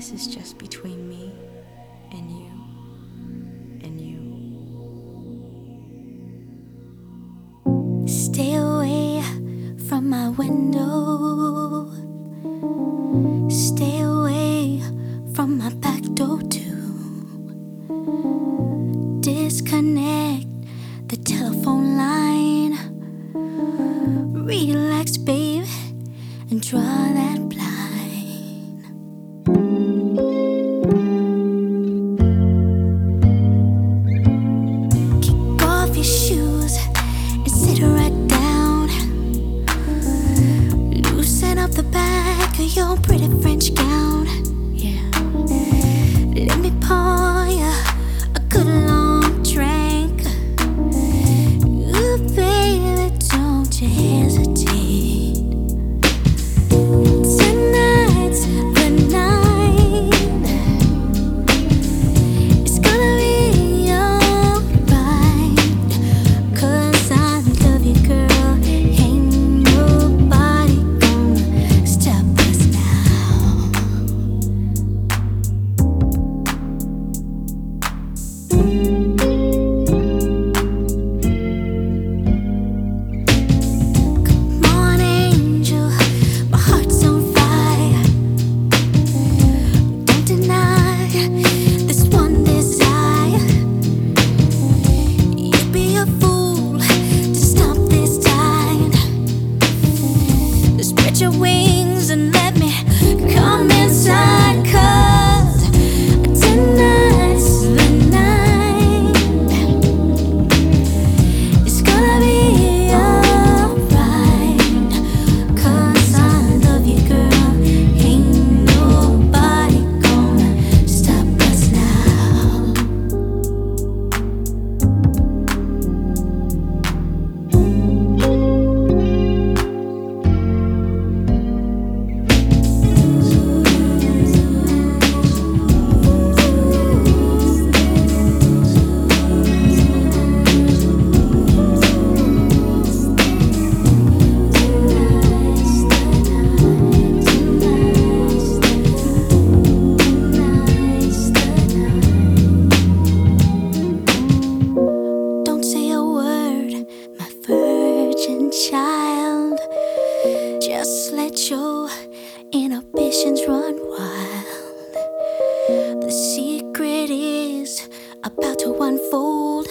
this is just between me and you and you. Stay away from my window. Stay away from my back door too. Disconnect the telephone line. Relax, babe, and draw that blind. Kick off your shoes and sit right down. Loosen up the back of your pretty French gown. Yeah. Let me pour you a good long drink. Ooh, baby, don't you hesitate. Tonight's the night. It's gonna be alright, 'cause I love you, girl. Ain't nobody gonna stop us now. Come on, angel, my heart's on fire. Don't deny this one desire. You'd be a fool to stop this tide. Spread your wings and let me come inside, 'cause tonight's the night. It's gonna be alright, 'cause I love you, girl. Ain't nobody gonna stop us now. Don't say a word, my virgin child. Just let your inhibitions run wild. The secret is about to unfold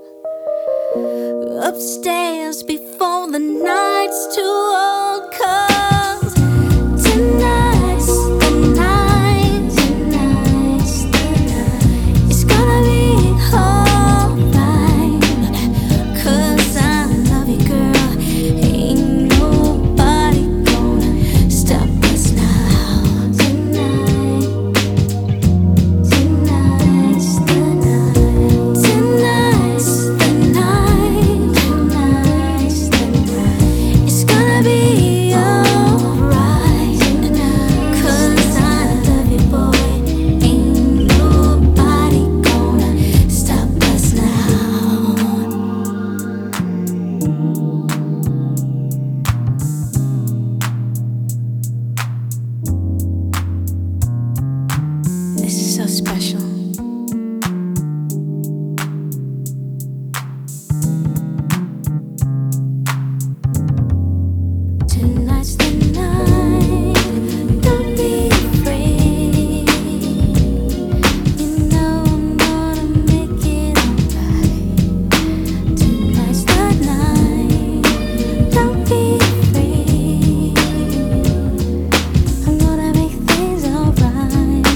upstairs before the night's too old. 'Cause tonight's the night. Tonight's the night. It's gonna be alright, 'cause I love you, girl. Ain't nobody gonna stop us now. Tonight, tonight's the night. Tonight's the night. Tonight's the night. It's gonna be alright, 'cause I love you, boy. Ain't nobody gonna stop us now. This is so special. Tonight's the night. Don't be afraid. You know I'm gonna make it alright. Tonight's the night. Don't be afraid. I'm gonna make things alright.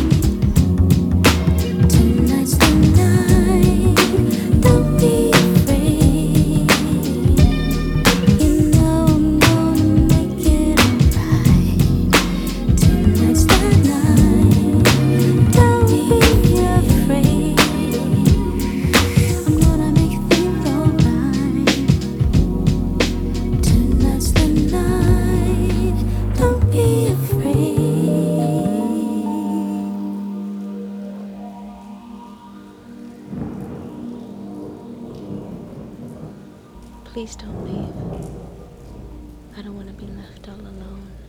Tonight's the night. Don't be afraid. You know I'm gonna make it alright. Tonight's the night. Don't be afraid. I'm gonna make things alright. Tonight's the night. Don't be afraid. Please don't leave. I don't want to be left all alone.